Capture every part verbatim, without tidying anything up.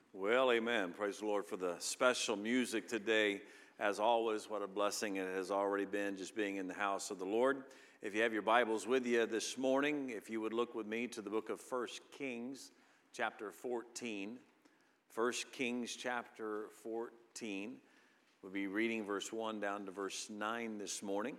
Well, amen. Praise the Lord for the special music today. As always, what a blessing it has already been just being in the house of the Lord. If you have your Bibles with you this morning, if you would look with me to the book of First Kings, chapter fourteen. First Kings, chapter fourteen. We'll be reading verse one down to verse nine this morning.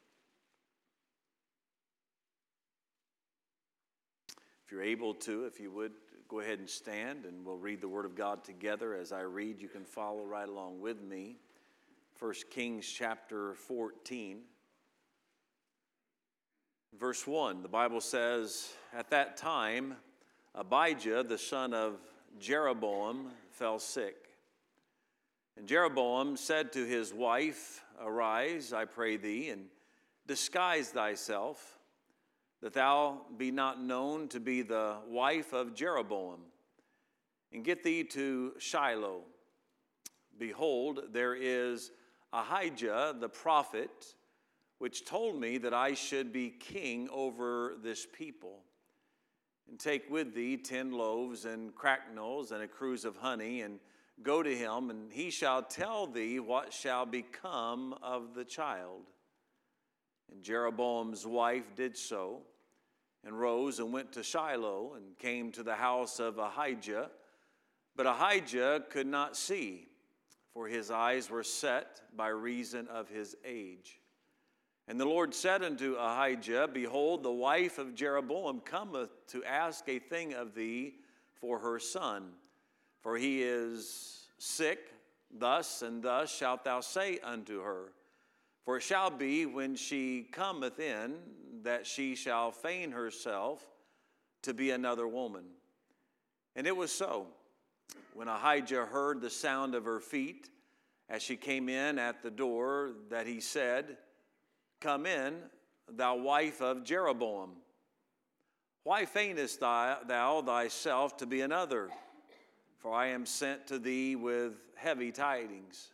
If you're able to, if you would, go ahead and stand, and we'll read the Word of God together. As I read, you can follow right along with me. First Kings chapter fourteen. Verse one, the Bible says, "At that time, Abijah, the son of Jeroboam, fell sick. And Jeroboam said to his wife, 'Arise, I pray thee, and disguise thyself, that thou be not known to be the wife of Jeroboam, and get thee to Shiloh. Behold, there is Ahijah the prophet, which told me that I should be king over this people. And take with thee ten loaves and cracknels and a cruse of honey, and go to him, and he shall tell thee what shall become of the child.' And Jeroboam's wife did so, and rose and went to Shiloh, and came to the house of Ahijah. But Ahijah could not see, for his eyes were set by reason of his age. And the Lord said unto Ahijah, Behold, the wife of Jeroboam cometh to ask a thing of thee for her son. For he is sick, thus and thus shalt thou say unto her. For it shall be, when she cometh in, that she shall feign herself to be another woman.' And it was so. When Ahijah heard the sound of her feet, as she came in at the door, that he said, Come in, thou wife of Jeroboam. Why feignest thou thyself to be another? For I am sent to thee with heavy tidings.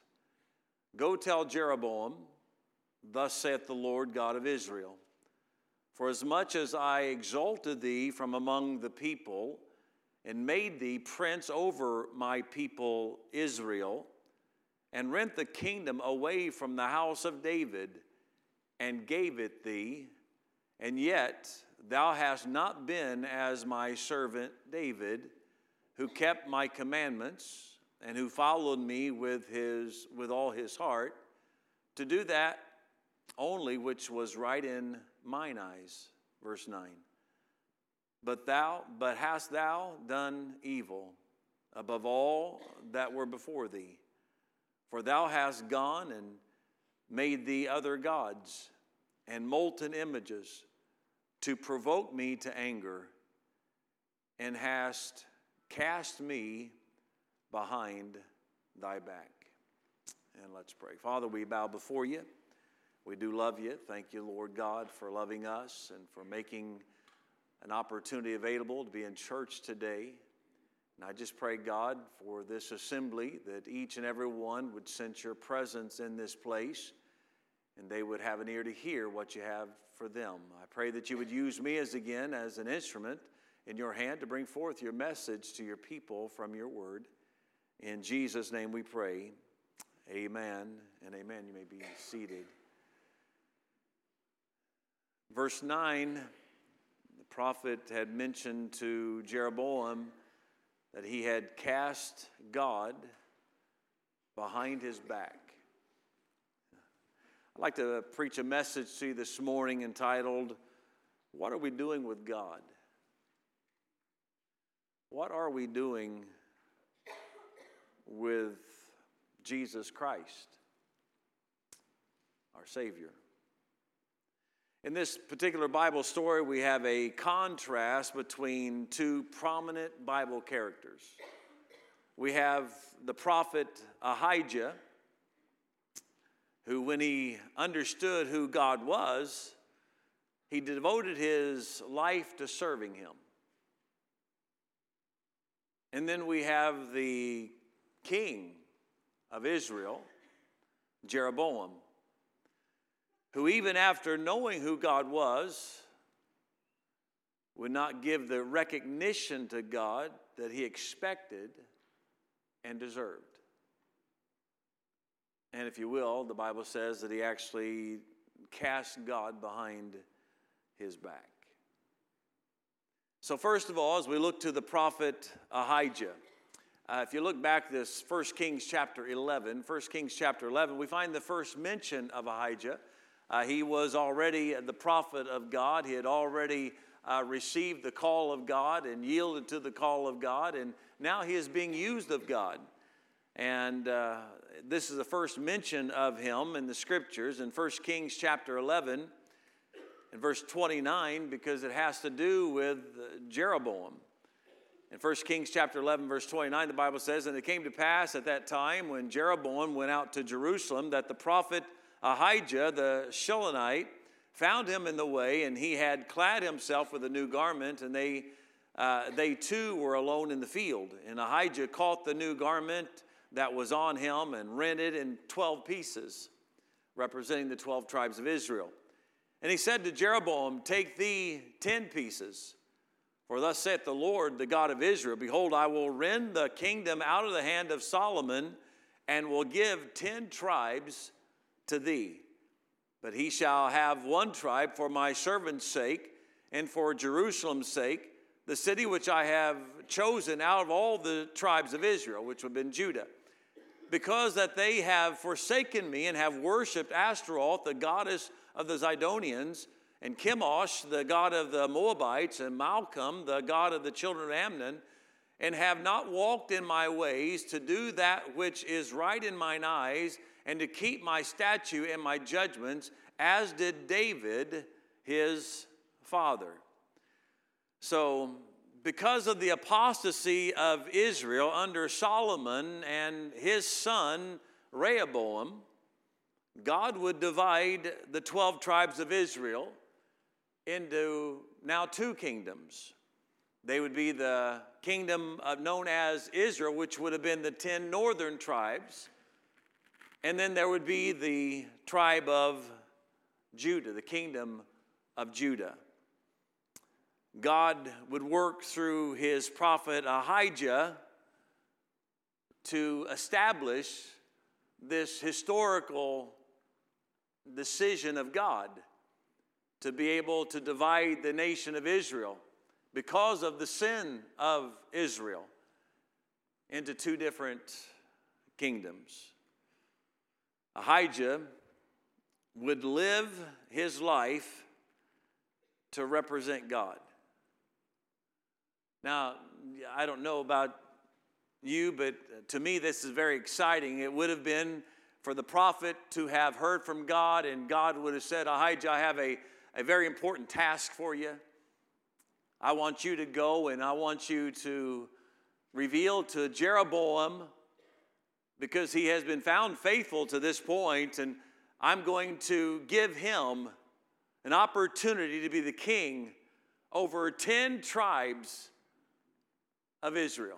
Go tell Jeroboam, Thus saith the Lord God of Israel, For as much as I exalted thee from among the people, and made thee prince over my people Israel, and rent the kingdom away from the house of David, and gave it thee, and yet thou hast not been as my servant David, who kept my commandments, and who followed me with his with all his heart, to do that only which was right in mine eyes." Verse nine. But thou, but hast thou done evil above all that were before thee? For thou hast gone and made thee other gods and molten images to provoke me to anger, and hast cast me behind thy back. And let's pray. Father, we bow before you. We do love you. Thank you, Lord God, for loving us and for making an opportunity available to be in church today. And I just pray, God, for this assembly, that each and every one would sense your presence in this place, and they would have an ear to hear what you have for them. I pray that you would use me as again as an instrument in your hand to bring forth your message to your people from your word. In Jesus' name we pray. Amen and amen. You may be seated. Verse nine, the prophet had mentioned to Jeroboam that he had cast God behind his back. I'd like to preach a message to you this morning entitled, What are we doing with God? What are we doing with Jesus Christ, our Savior? In this particular Bible story, we have a contrast between two prominent Bible characters. We have the prophet Ahijah, who, when he understood who God was, he devoted his life to serving him. And then we have the king of Israel, Jeroboam, who even after knowing who God was, would not give the recognition to God that he expected and deserved. And if you will, the Bible says that he actually cast God behind his back. So first of all, as we look to the prophet Ahijah, uh, if you look back this First Kings chapter eleven, First Kings chapter eleven, we find the first mention of Ahijah. Uh, he was already the prophet of God. He had already uh, received the call of God and yielded to the call of God, and now he is being used of God. And uh, this is the first mention of him in the scriptures in First Kings chapter eleven and verse twenty-nine, because it has to do with Jeroboam. In First Kings chapter eleven, verse twenty-nine, the Bible says, "And it came to pass at that time when Jeroboam went out to Jerusalem that the prophet Ahijah the Shilonite found him in the way, and he had clad himself with a new garment, and they uh, they too were alone in the field. And Ahijah caught the new garment that was on him and rent it in twelve pieces, representing the twelve tribes of Israel. And he said to Jeroboam, Take thee ten pieces, for thus saith the Lord, the God of Israel, Behold, I will rend the kingdom out of the hand of Solomon, and will give ten tribes to thee. But he shall have one tribe for my servant's sake, and for Jerusalem's sake, the city which I have chosen out of all the tribes of Israel, which would have been Judah. Because that they have forsaken me and have worshipped Ashtaroth, the goddess of the Zidonians, and Chemosh, the god of the Moabites, and Malcham, the god of the children of Ammon, and have not walked in my ways to do that which is right in mine eyes, and to keep my statute and my judgments, as did David, his father." So, because of the apostasy of Israel under Solomon and his son Rehoboam, God would divide the twelve tribes of Israel into now two kingdoms. They would be the kingdom of, known as Israel, which would have been the ten northern tribes. And then there would be the tribe of Judah, the kingdom of Judah. God would work through his prophet Ahijah to establish this historical decision of God to be able to divide the nation of Israel because of the sin of Israel into two different kingdoms. Ahijah would live his life to represent God. Now, I don't know about you, but to me this is very exciting. It would have been for the prophet to have heard from God, and God would have said, Ahijah, I have a, a very important task for you. I want you to go and I want you to reveal to Jeroboam, because he has been found faithful to this point, and I'm going to give him an opportunity to be the king over ten tribes of Israel.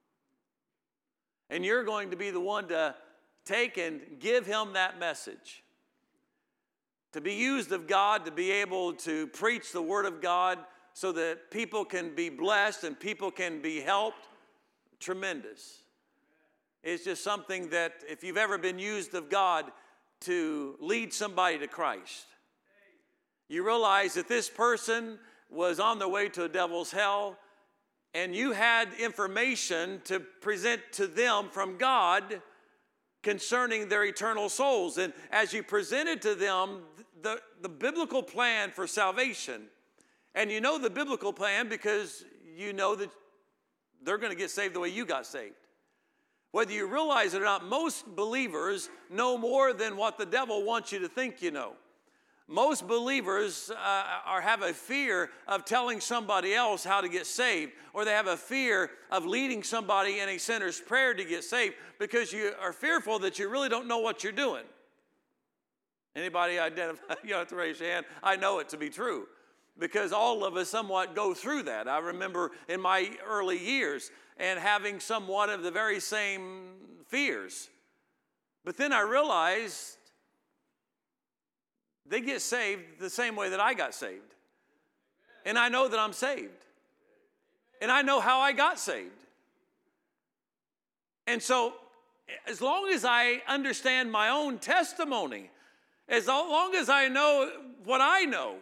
And you're going to be the one to take and give him that message. To be used of God, to be able to preach the word of God so that people can be blessed and people can be helped. Tremendous. It's just something that if you've ever been used of God to lead somebody to Christ, you realize that this person was on their way to a devil's hell, and you had information to present to them from God concerning their eternal souls. And as you presented to them the, the biblical plan for salvation, and you know the biblical plan because you know that they're going to get saved the way you got saved. Whether you realize it or not, most believers know more than what the devil wants you to think you know. Most believers uh, are, have a fear of telling somebody else how to get saved, or they have a fear of leading somebody in a sinner's prayer to get saved because you are fearful that you really don't know what you're doing. Anybody identify? You don't have to raise your hand. I know it to be true because all of us somewhat go through that. I remember in my early years and having somewhat of the very same fears. But then I realized they get saved the same way that I got saved. And I know that I'm saved. And I know how I got saved. And so, as long as I understand my own testimony, as long as I know what I know,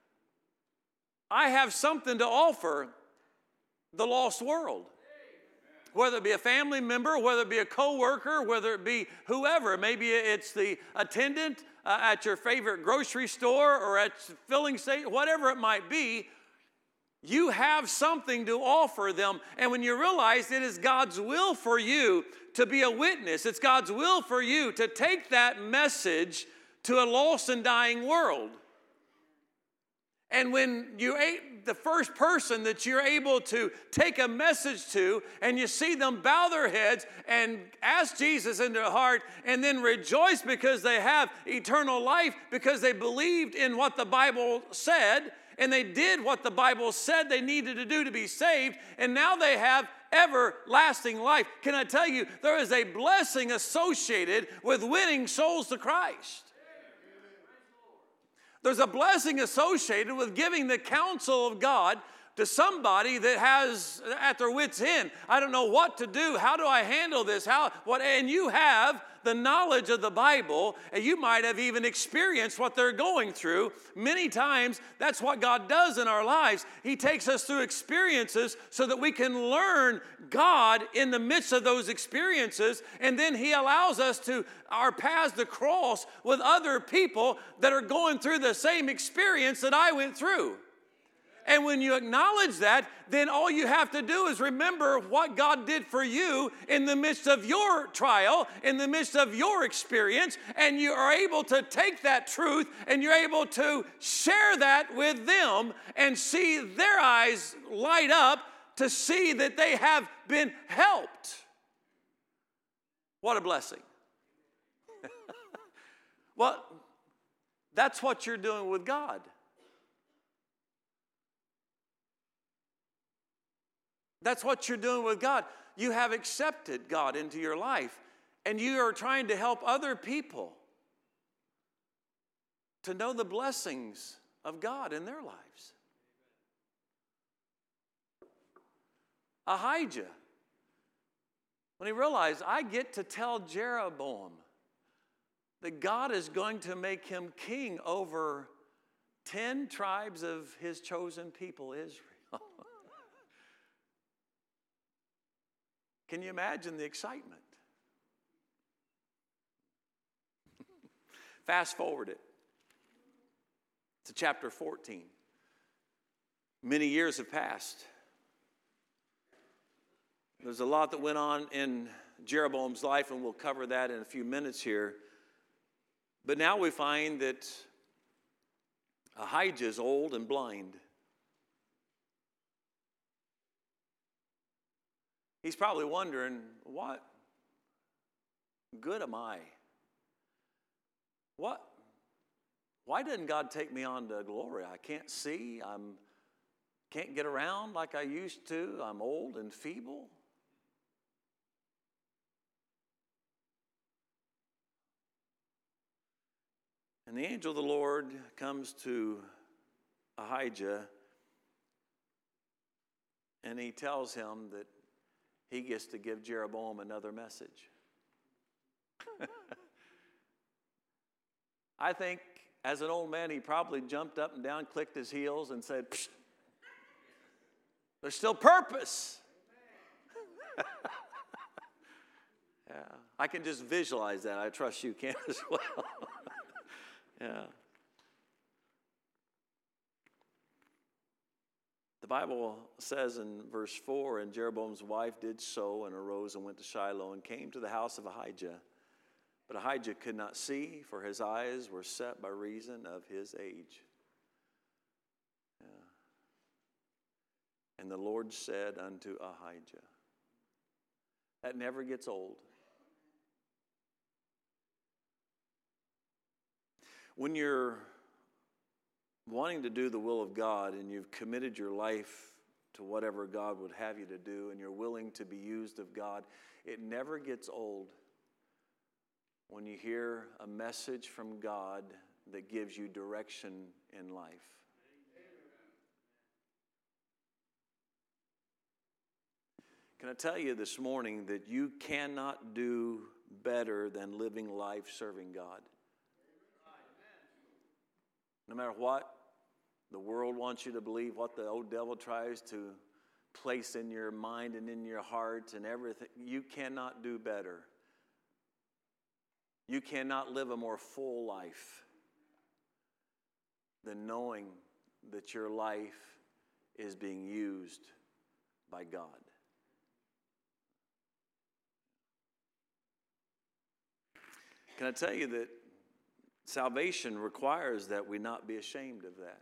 I have something to offer the lost world. Whether it be a family member, whether it be a coworker, whether it be whoever. Maybe it's the attendant uh, at your favorite grocery store or at filling station, whatever it might be. You have something to offer them. And when you realize it is God's will for you to be a witness, it's God's will for you to take that message to a lost and dying world. And when you the first person that you're able to take a message to, and you see them bow their heads and ask Jesus in their heart, and then rejoice because they have eternal life, because they believed in what the Bible said, and they did what the Bible said they needed to do to be saved, and now they have everlasting life. Can I tell you, there is a blessing associated with winning souls to Christ. There's a blessing associated with giving the counsel of God to somebody that has at their wits' end. I don't know what to do. How do I handle this? How what? And you have the knowledge of the Bible, and you might have even experienced what they're going through. Many times, that's what God does in our lives. He takes us through experiences so that we can learn God in the midst of those experiences, and then He allows us to our paths to cross with other people that are going through the same experience that I went through. And when you acknowledge that, then all you have to do is remember what God did for you in the midst of your trial, in the midst of your experience, and you are able to take that truth and you're able to share that with them and see their eyes light up to see that they have been helped. What a blessing. Well, that's what you're doing with God. That's what you're doing with God. You have accepted God into your life, and you are trying to help other people to know the blessings of God in their lives. Ahijah, when he realized, I get to tell Jeroboam that God is going to make him king over ten tribes of his chosen people, Israel. Can you imagine the excitement? Fast forward it to chapter fourteen. Many years have passed. There's a lot that went on in Jeroboam's life, and we'll cover that in a few minutes here. But now we find that Ahijah is old and blind. He's probably wondering, what good am I? What? Why didn't God take me on to glory? I can't see. I can't get around like I used to. I'm old and feeble. And the angel of the Lord comes to Ahijah, and he tells him that he gets to give Jeroboam another message. I think as an old man, he probably jumped up and down, clicked his heels, and said, Psst, there's still purpose. Yeah, I can just visualize that. I trust you can as well. Yeah. The Bible says in verse four, and Jeroboam's wife did so and arose and went to Shiloh and came to the house of Ahijah. But Ahijah could not see, for his eyes were set by reason of his age. Yeah. And the Lord said unto Ahijah, that never gets old. When you're wanting to do the will of God and you've committed your life to whatever God would have you to do and you're willing to be used of God, it never gets old when you hear a message from God that gives you direction in life. Can I tell you this morning that you cannot do better than living life serving God? No matter what the world wants you to believe, what the old devil tries to place in your mind and in your heart and everything, you cannot do better. You cannot live a more full life than knowing that your life is being used by God. Can I tell you that salvation requires that we not be ashamed of that?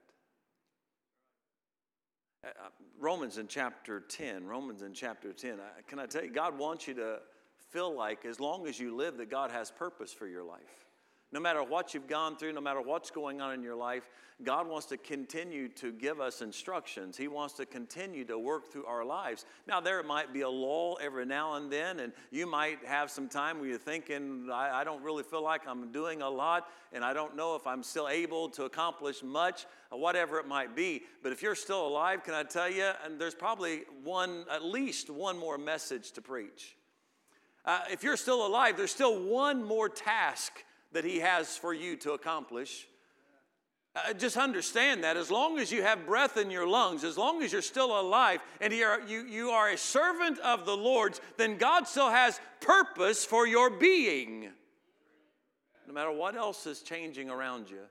Uh, Romans in chapter ten, Romans in chapter ten, uh, can I tell you, God wants you to feel like as long as you live that God has purpose for your life. No matter what you've gone through, no matter what's going on in your life, God wants to continue to give us instructions. He wants to continue to work through our lives. Now, there might be a lull every now and then, and you might have some time where you're thinking, I, I don't really feel like I'm doing a lot, and I don't know if I'm still able to accomplish much, or whatever it might be. But if you're still alive, can I tell you, and there's probably one, at least one more message to preach. Uh, if you're still alive, there's still one more task that He has for you to accomplish. Uh, just understand that as long as you have breath in your lungs, as long as you're still alive and you are, you, you are a servant of the Lord's, then God still has purpose for your being. No matter what else is changing around you,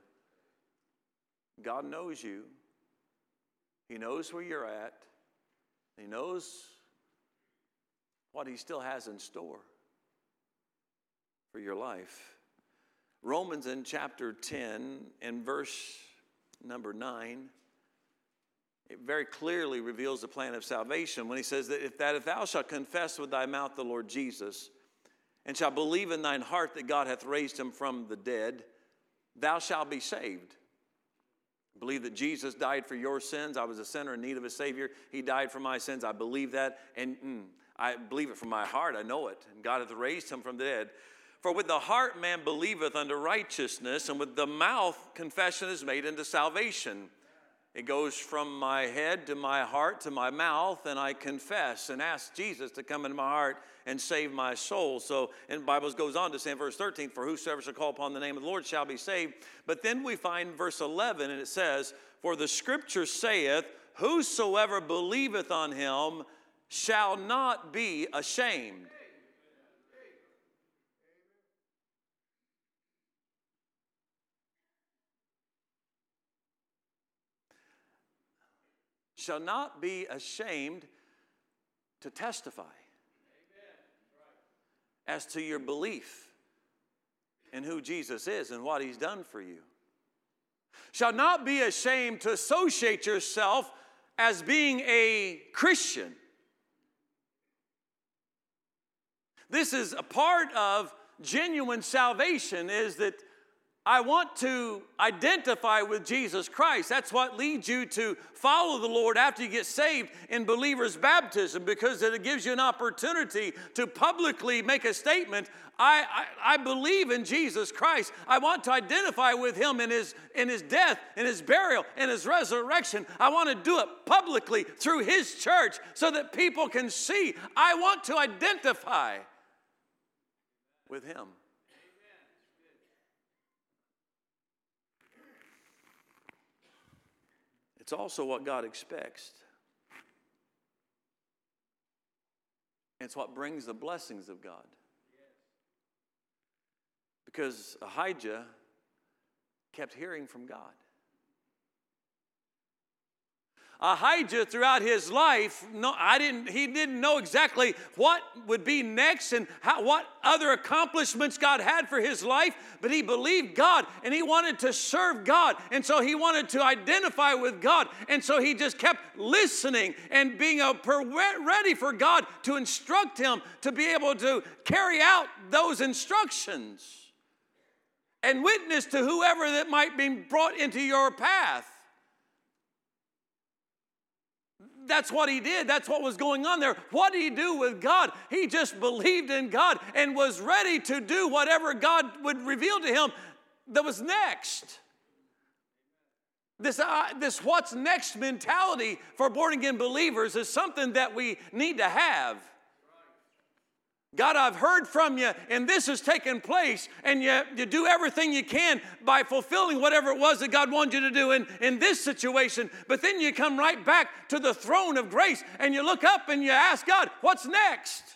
God knows you. He knows where you're at. He knows what He still has in store for your life. Romans in chapter ten and verse number nine, it very clearly reveals the plan of salvation when he says that if, that if thou shalt confess with thy mouth the Lord Jesus and shalt believe in thine heart that God hath raised him from the dead, thou shalt be saved. Believe that Jesus died for your sins. I was a sinner in need of a Savior. He died for my sins. I believe that, and mm, I believe it from my heart. I know it. And God hath raised him from the dead. For with the heart man believeth unto righteousness, and with the mouth confession is made unto salvation. It goes from my head to my heart to my mouth, and I confess and ask Jesus to come into my heart and save my soul. So, and the Bible goes on to say in verse thirteen, for whosoever shall call upon the name of the Lord shall be saved. But then we find verse eleven, and it says, for the scripture saith, whosoever believeth on him shall not be ashamed. Shall not be ashamed to testify as to your belief in who Jesus is and what he's done for you. Shall not be ashamed to associate yourself as being a Christian. This is a part of genuine salvation, is that I want to identify with Jesus Christ. That's what leads you to follow the Lord after you get saved in believer's baptism, because it gives you an opportunity to publicly make a statement. I, I, I believe in Jesus Christ. I want to identify with him in his, in his death, in his burial, in his resurrection. I want to do it publicly through his church so that people can see. I want to identify with him. It's also what God expects. It's what brings the blessings of God. Because Ahijah kept hearing from God. Ahijah, throughout his life, no, I didn't, he didn't know exactly what would be next and how, what other accomplishments God had for his life, but he believed God and he wanted to serve God, and so he wanted to identify with God, and so he just kept listening and being a, ready for God to instruct him to be able to carry out those instructions and witness to whoever that might be brought into your path. That's what he did. That's what was going on there. What did he do with God? He just believed in God and was ready to do whatever God would reveal to him that was next. This, uh, this what's next mentality for born-again believers is something that we need to have. God, I've heard from you, and this has taken place, and you, you do everything you can by fulfilling whatever it was that God wanted you to do in, in this situation. But then you come right back to the throne of grace, and you look up and you ask God, what's next?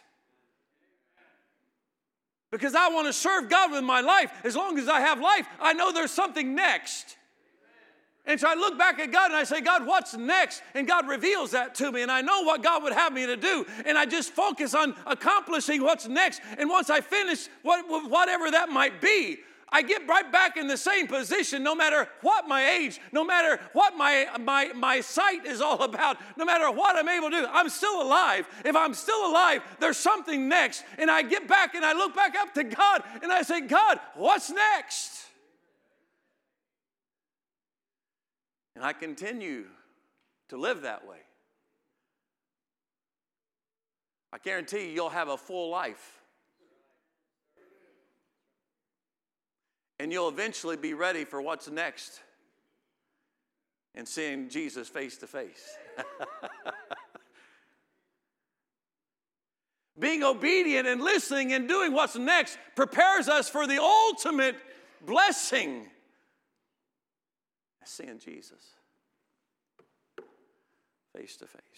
Because I want to serve God with my life. As long as I have life, I know there's something next. And so I look back at God and I say, God, what's next? And God reveals that to me. And I know what God would have me to do. And I just focus on accomplishing what's next. And once I finish what, whatever that might be, I get right back in the same position no matter what my age, no matter what my, my, my sight is all about, no matter what I'm able to do. I'm still alive. If I'm still alive, there's something next. And I get back and I look back up to God and I say, God, what's next? And I continue to live that way. I guarantee you, you'll have a full life. And you'll eventually be ready for what's next and seeing Jesus face to face. Being obedient and listening and doing what's next prepares us for the ultimate blessing. Seeing Jesus face to face.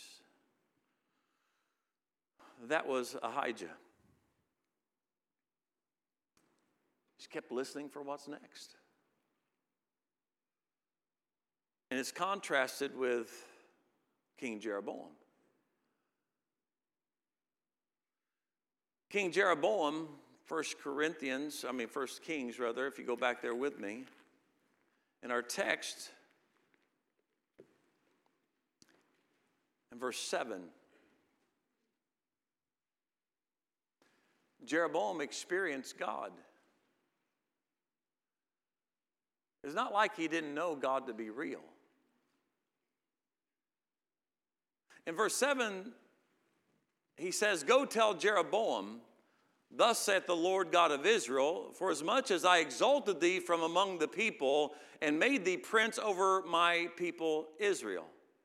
That was Ahijah. He kept listening for what's next. And it's contrasted with King Jeroboam. King Jeroboam, First Corinthians, I mean First Kings rather, if you go back there with me, in our text, in verse seven, Jeroboam experienced God. It's not like he didn't know God to be real. In verse seven, he says, "Go tell Jeroboam, thus saith the Lord God of Israel, for as much as I exalted thee from among the people and made thee prince over my people Israel."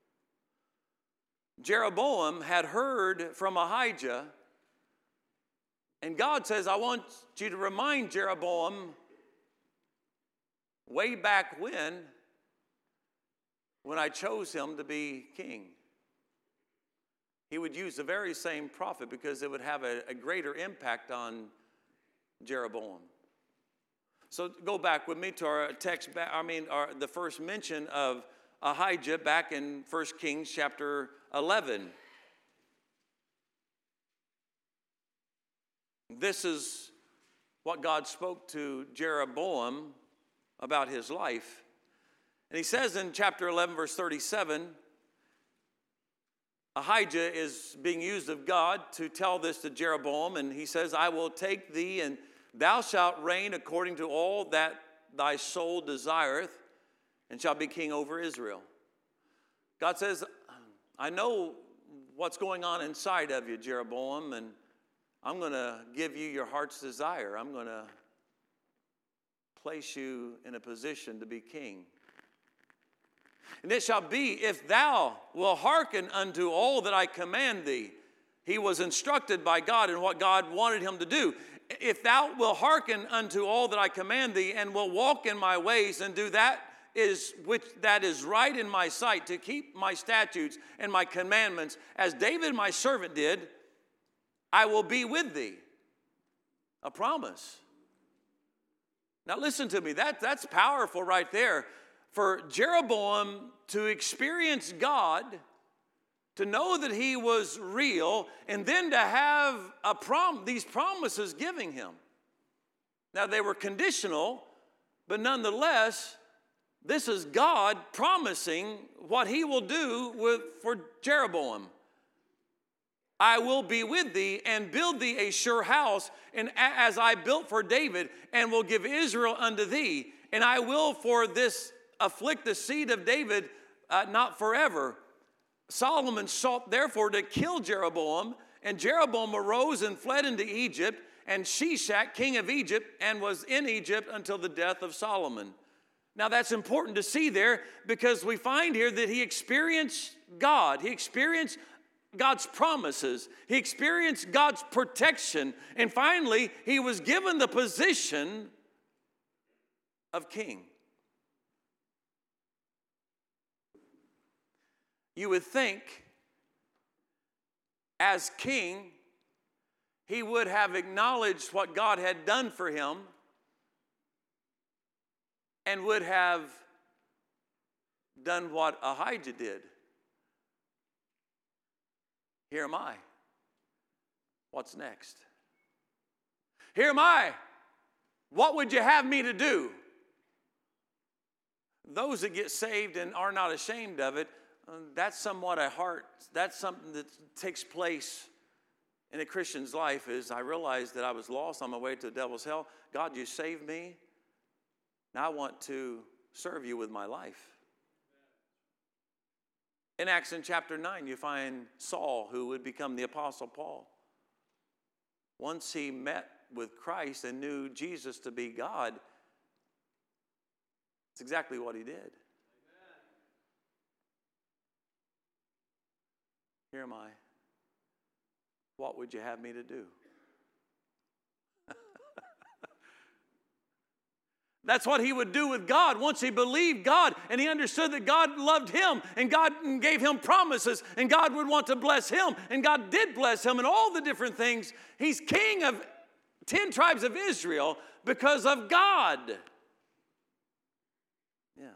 Jeroboam had heard from Ahijah, and God says, I want you to remind Jeroboam way back when, when I chose him to be king. He would use the very same prophet because it would have a, a greater impact on Jeroboam. So go back with me to our text, I mean, our, the first mention of Ahijah back in First Kings chapter eleven. This is what God spoke to Jeroboam about his life. And he says in chapter eleven, verse thirty-seven, Ahijah is being used of God to tell this to Jeroboam, and he says, I will take thee, and thou shalt reign according to all that thy soul desireth, and shalt be king over Israel. God says, I know what's going on inside of you, Jeroboam, and I'm going to give you your heart's desire. I'm going to place you in a position to be king. And it shall be, if thou wilt hearken unto all that I command thee. He was instructed by God in what God wanted him to do. If thou wilt hearken unto all that I command thee, and will walk in my ways, and do that is which that is right in my sight, to keep my statutes and my commandments, as David my servant did, I will be with thee. A promise. Now listen to me, that, that's powerful right there. For Jeroboam to experience God, to know that he was real, and then to have a prom- these promises giving him. Now they were conditional, but nonetheless, this is God promising what he will do with, for Jeroboam. I will be with thee and build thee a sure house, and as I built for David, and will give Israel unto thee. And I will for this afflict the seed of David, uh, not forever. Solomon sought therefore to kill Jeroboam, and Jeroboam arose and fled into Egypt, and Shishak, king of Egypt, and was in Egypt until the death of Solomon. Now that's important to see there, because we find here that he experienced God. He experienced God's promises. He experienced God's protection. And finally, he was given the position of king. You would think, as king, he would have acknowledged what God had done for him and would have done what Ahijah did. Here am I. What's next? Here am I. What would you have me to do? Those that get saved and are not ashamed of it, that's somewhat a heart, that's something that takes place in a Christian's life. Is I realized that I was lost on my way to the devil's hell. God, you saved me. Now I want to serve you with my life. In Acts in chapter nine, you find Saul, who would become the Apostle Paul. Once he met with Christ and knew Jesus to be God, it's exactly what he did. Here am I. What would you have me to do? That's what he would do with God once he believed God and he understood that God loved him and God gave him promises and God would want to bless him and God did bless him and all the different things. He's king of ten tribes of Israel because of God. Yeah.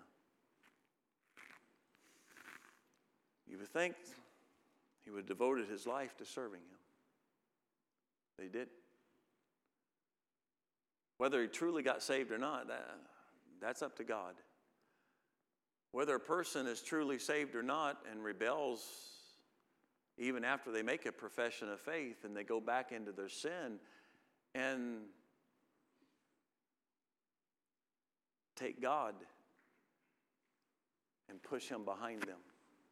You would think he would have devoted his life to serving him. But he did. Whether he truly got saved or not, that, that's up to God. Whether a person is truly saved or not and rebels even after they make a profession of faith and they go back into their sin and take God and push him behind them.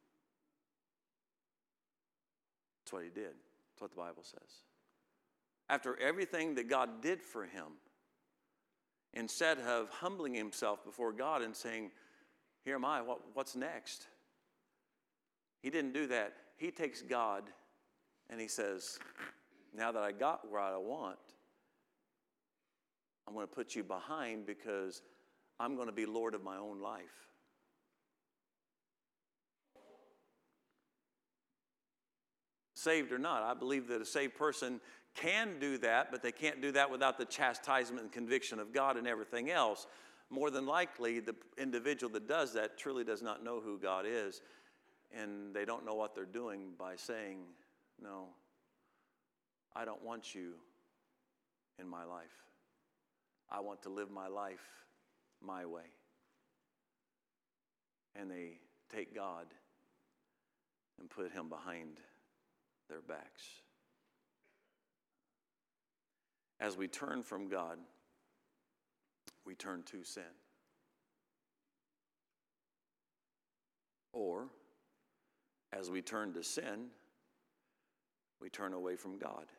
That's what he did. That's what the Bible says. After everything that God did for him, instead of humbling himself before God and saying, here am I, what, what's next? He didn't do that. He takes God and he says, now that I got where I want, I'm going to put you behind because I'm going to be Lord of my own life. Saved or not, I believe that a saved person can do that, but they can't do that without the chastisement and conviction of God and everything else. More than likely, the individual that does that truly does not know who God is, and they don't know what they're doing by saying, no, I don't want you in my life. I want to live my life my way. And they take God and put him behind their backs. As we turn from God, we turn to sin. Or, as we turn to sin, we turn away from God.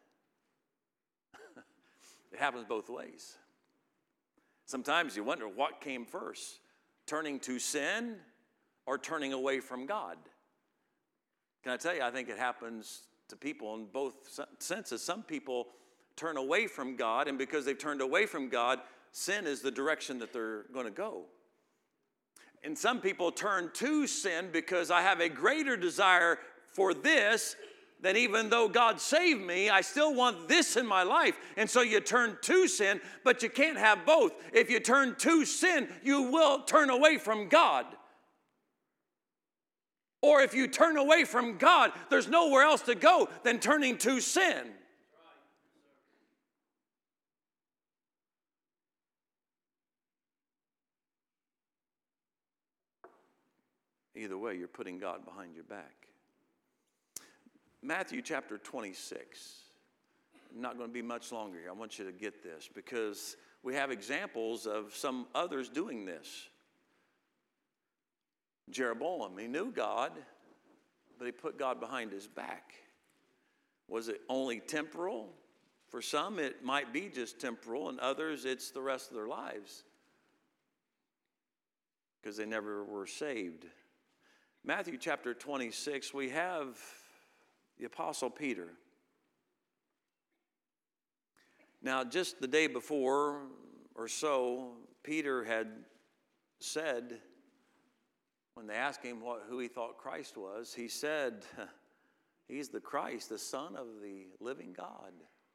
It happens both ways. Sometimes you wonder what came first, turning to sin or turning away from God. Can I tell you, I think it happens to people in both senses. Some people turn away from God, and because they've turned away from God, sin is the direction that they're going to go. And some people turn to sin because I have a greater desire for this, that even though God saved me, I still want this in my life. And so you turn to sin, but you can't have both. If you turn to sin, you will turn away from God. Or if you turn away from God, there's nowhere else to go than turning to sin. Either way, you're putting God behind your back. Matthew chapter twenty-six. I'm not going to be much longer here. I want you to get this because we have examples of some others doing this. Jeroboam, he knew God, but he put God behind his back. Was it only temporal? For some, it might be just temporal, and others, it's the rest of their lives because they never were saved. Matthew chapter twenty-six, we have the Apostle Peter. Now, just the day before or so, Peter had said, when they asked him what, who he thought Christ was, he said, he's the Christ, the Son of the living God.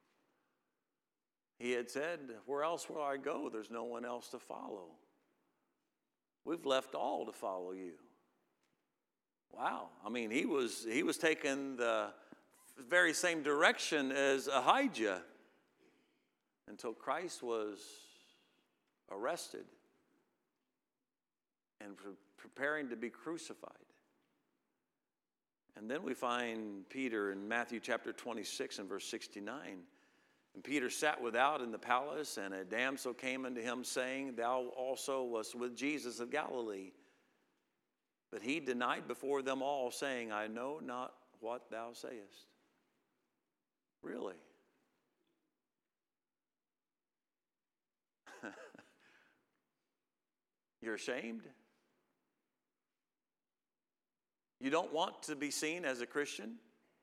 He had said, where else will I go? There's no one else to follow. We've left all to follow you. Wow. I mean, he was, he was taking the very same direction as Ahijah until Christ was arrested and pre- preparing to be crucified. And then we find Peter in Matthew chapter twenty-six and verse sixty-nine. And Peter sat without in the palace, and a damsel came unto him, saying, Thou also wast with Jesus of Galilee. But he denied before them all, saying, I know not what thou sayest. Really? You're ashamed? You don't want to be seen as a Christian?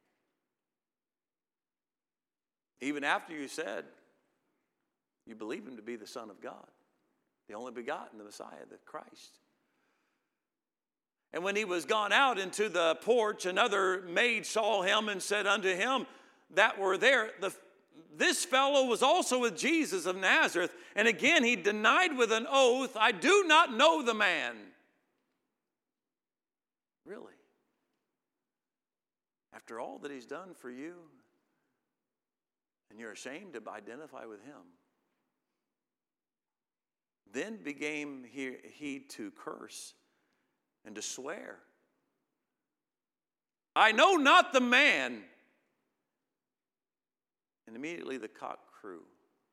Even after you said you believe him to be the Son of God, the only begotten, the Messiah, the Christ. And when he was gone out into the porch, another maid saw him and said unto him that were there, the, this fellow was also with Jesus of Nazareth. And again he denied with an oath, I do not know the man. Really? After all that he's done for you, and you're ashamed to identify with him. Then began he, he to curse and to swear. I know not the man. And immediately the cock crew.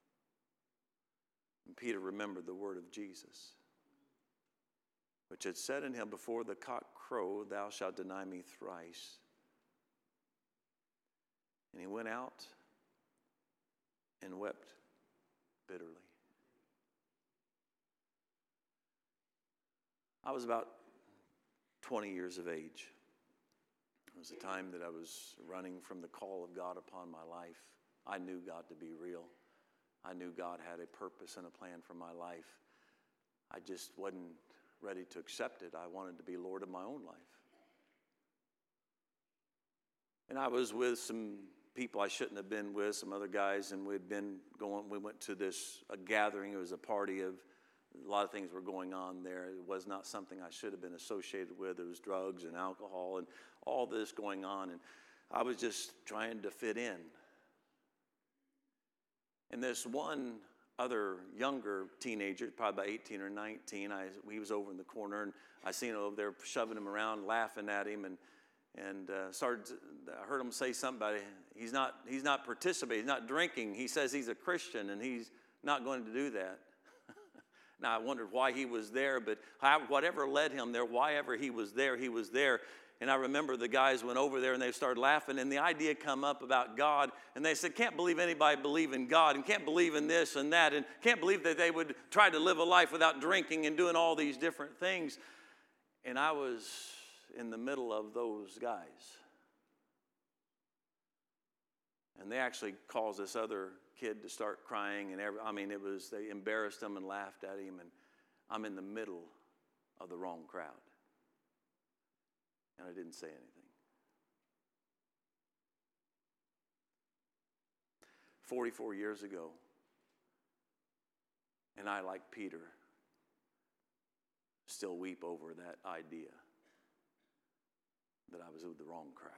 And Peter remembered the word of Jesus, which had said in him, before the cock crow, thou shalt deny me thrice. And he went out and wept bitterly. I was about twenty years of age. It was a time that I was running from the call of God upon my life. I knew God to be real. I knew God had a purpose and a plan for my life. I just wasn't ready to accept it. I wanted to be Lord of my own life. And I was with some people I shouldn't have been with, some other guys, and we'd been going, we went to this a gathering. It was a party of, a lot of things were going on there. It was not something I should have been associated with. There was drugs and alcohol and all this going on, and I was just trying to fit in. And this one other younger teenager, probably about eighteen or nineteen, I, he was over in the corner, and I seen him over there shoving him around, laughing at him, and And uh, started. To, I heard him say something about it. He's not. He's not participating. He's not drinking. He says he's a Christian, and he's not going to do that. Now I wondered why he was there, but how, whatever led him there, why ever he was there, he was there. And I remember the guys went over there and they started laughing, and the idea come up about God, and they said, "Can't believe anybody believe in God, and can't believe in this and that, and can't believe that they would try to live a life without drinking and doing all these different things." And I was in the middle of those guys. And they actually caused this other kid to start crying, and every, I mean, it was, they embarrassed him and laughed at him, and I'm in the middle of the wrong crowd. And I didn't say anything. forty-four years ago, and I, like Peter, still weep over that idea that I was with the wrong crowd.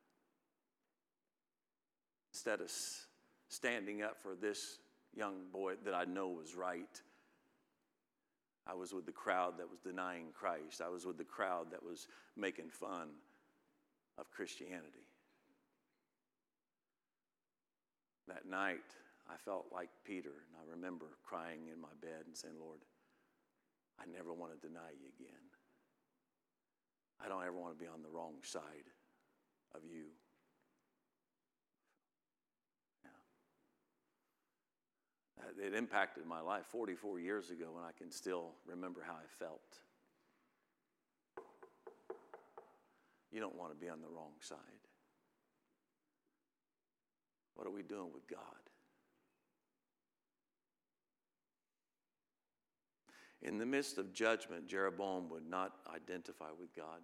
Instead of standing up for this young boy that I know was right, I was with the crowd that was denying Christ. I was with the crowd that was making fun of Christianity. That night, I felt like Peter, and I remember crying in my bed and saying, "Lord, I never want to deny you again. I don't ever want to be on the wrong side of you." Yeah. It impacted my life forty-four years ago, and I can still remember how I felt. You don't want to be on the wrong side. What are we doing with God? In the midst of judgment, Jeroboam would not identify with God.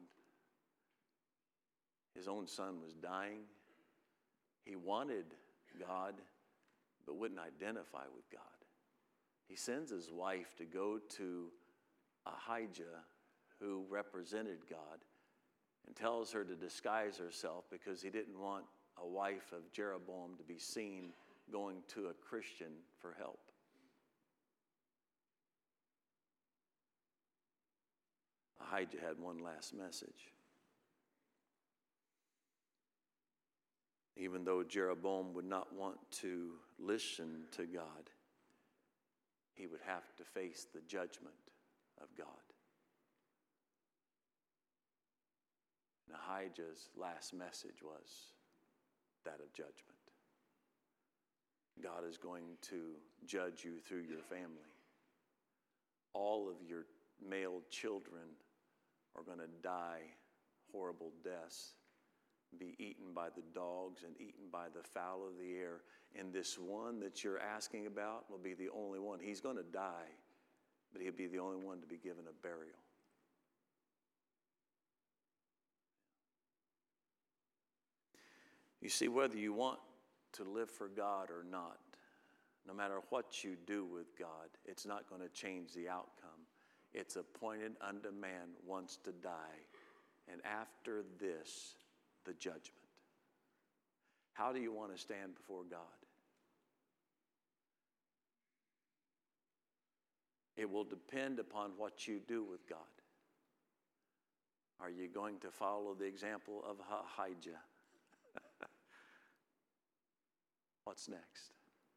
His own son was dying. He wanted God, but wouldn't identify with God. He sends his wife to go to Ahijah, who represented God, and tells her to disguise herself because he didn't want a wife of Jeroboam to be seen going to a Christian for help. Ahijah had one last message. Even though Jeroboam would not want to listen to God, he would have to face the judgment of God. And Ahijah's last message was that of judgment. God is going to judge you through your family. All of your male children are going to die horrible deaths, be eaten by the dogs and eaten by the fowl of the air. And this one that you're asking about will be the only one. He's going to die, but he'll be the only one to be given a burial. You see, whether you want to live for God or not, no matter what you do with God, it's not going to change the outcome. It's appointed unto man once to die, and after this, the judgment. How do you want to stand before God? It will depend upon what you do with God. Are you going to follow the example of Ahijah? What's next?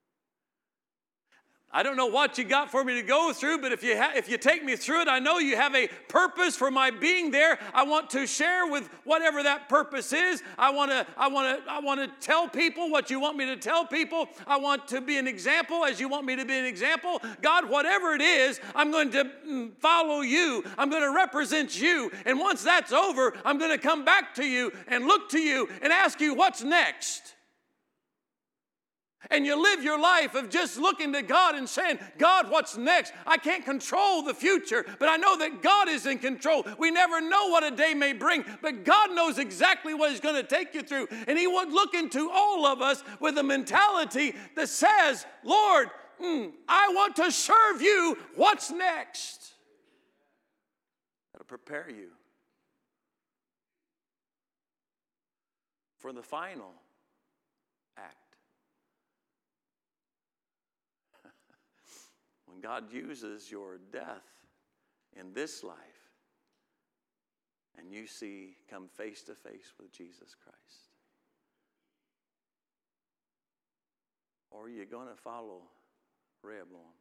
I don't know what you got for me to go through, but if you ha- if you take me through it, I know you have a purpose for my being there. I want to share with whatever that purpose is. I want to I want to I want to tell people what you want me to tell people. I want to be an example as you want me to be an example. God, whatever it is, I'm going to follow you. I'm going to represent you. And once that's over, I'm going to come back to you and look to you and ask you what's next. And you live your life of just looking to God and saying, God, what's next? I can't control the future, but I know that God is in control. We never know what a day may bring, but God knows exactly what He's going to take you through. And He would look into all of us with a mentality that says, Lord, mm, I want to serve you. What's next? That'll prepare you for the final act. When God uses your death in this life and you see come face to face with Jesus Christ, or are you going to follow Rehoboam?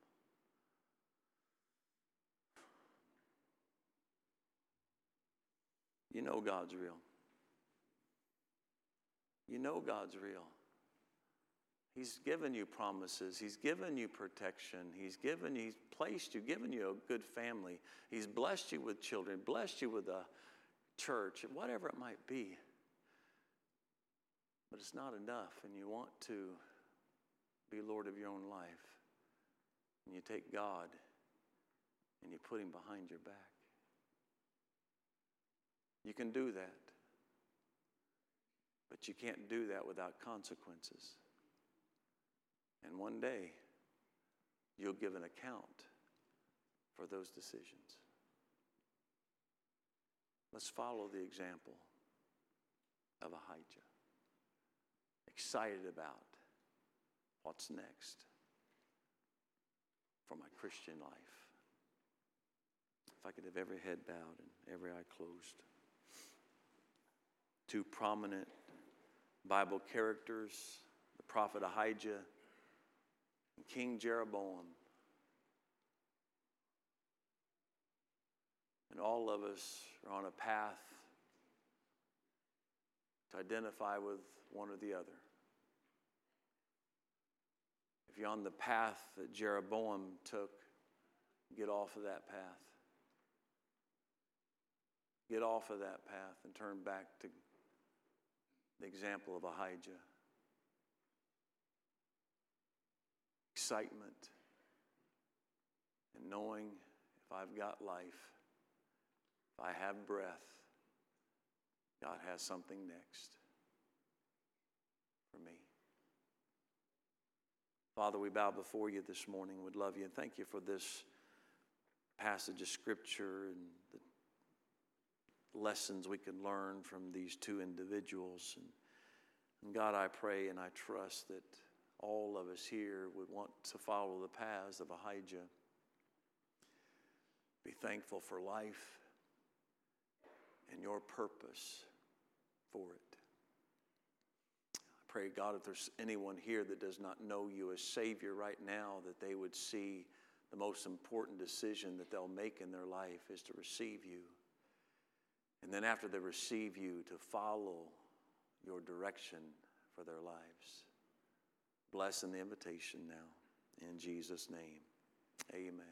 You know God's real. You know God's real. He's given you promises. He's given you protection. He's given you, he's placed you, given you a good family. He's blessed you with children, blessed you with a church, whatever it might be. But it's not enough, and you want to be Lord of your own life. And you take God and you put Him behind your back. You can do that, but you can't do that without consequences. And one day, you'll give an account for those decisions. Let's follow the example of Ahijah. Excited about what's next for my Christian life. If I could have every head bowed and every eye closed. Two prominent Bible characters, the prophet Ahijah and King Jeroboam. And all of us are on a path to identify with one or the other. If you're on the path that Jeroboam took, get off of that path. Get off of that path and turn back to the example of Ahijah. excitement and knowing if I've got life, if I have breath, God has something next for me. Father, we bow before you this morning. We'd love you and thank you for this passage of Scripture and the lessons we can learn from these two individuals. And, and God, I pray and I trust that all of us here would want to follow the paths of Ahijah. Be thankful for life and your purpose for it. I pray, God, if there's anyone here that does not know you as Savior right now, that they would see the most important decision that they'll make in their life is to receive you. And then after they receive you, to follow your direction for their lives. Bless in the invitation now. In Jesus' name, amen.